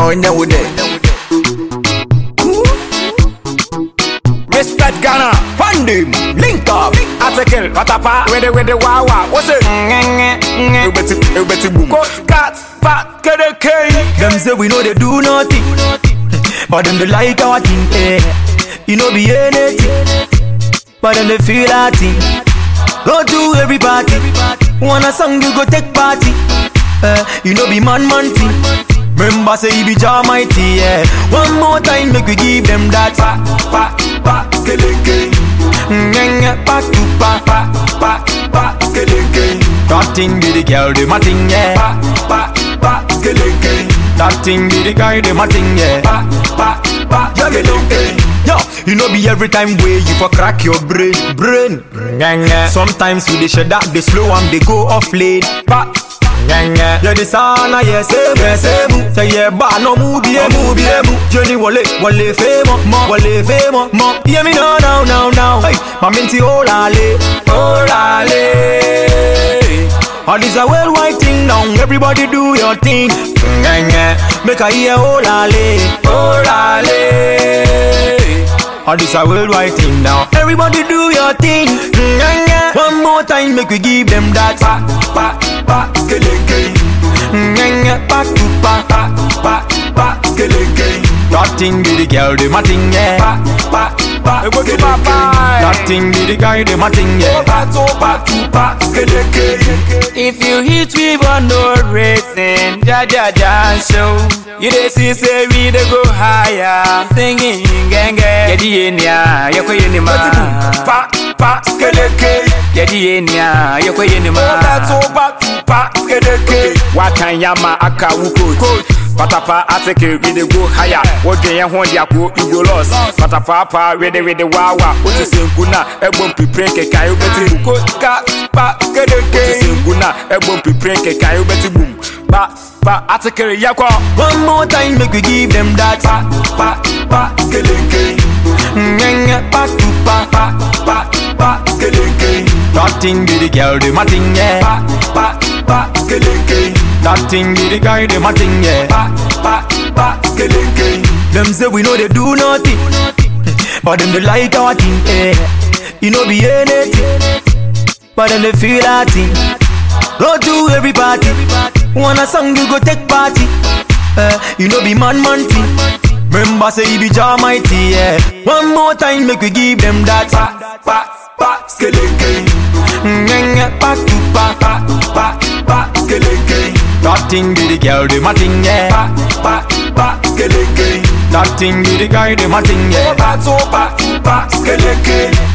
on your day. Respect Ghana, fund him, link up, article, patapa, with the wawa, what's it? Boom. Cut, fat, get a K. Them say we know they do nothing, but them they like our thing, eh. You know be anything, but them they feel our thing. Go to every party, wanna song you go take party, you know be man thing. Remember say he be Jah mighty, yeah. One more time make we give them that Skeleke. Back to Skeleke. That thing be the girl, the my thing, yeah. Skeleke. That thing be the guy, the my thing, yeah. Yo, you know be every time way you for crack your brain. Sometimes we they shed that they slow and they go off lane. Yeah, the sana, yes, say, yeah, but no move, Johnny Wale famo, hear me now. Hey, my minty, olale. All this a worldwide thing now, everybody do your thing. Make a hear olale. All this a worldwide thing now, everybody do your thing. One more time, make we give them that Skeleke. Skeleke. That thing be the girl, the my thing, yeah. That thing be the guy, the my thing, yeah. If you hit me for no reason, ja show. You dey see say we dey go higher, singing genge. Yedi enya, yoko yenima. Skeleke. Yedi enya, yoko yenima. Skeleke. Wakanyama aka wuko. Patapa ateke we dey go higher. What dey ho dia ko you go lost. Patapa we dey wawa. O ti senkuna ebom pipren kekai o beti buko. Skeleke. Senkuna ebom pipren kekai o beti boom. Ateke yakwa. One more time make we give them that Skeleke. Skeleke. That thing be the girl, the my thing, yeah. Skeleke. That thing be the guy, the my thing, yeah. Skeleke. Them say we know they do nothing, but them they like our thing, eh. You know be anything, but them they feel our thing. Go to every party, wanna song you go take party, you know be man thing. Remember say he be Jah mighty, yeah. One more time make we give them that Skeleke. Skeleke. That thing be the girl, the my thing, yeah. Skeleke. That thing be the guy, the my thing, yeah. Skeleke.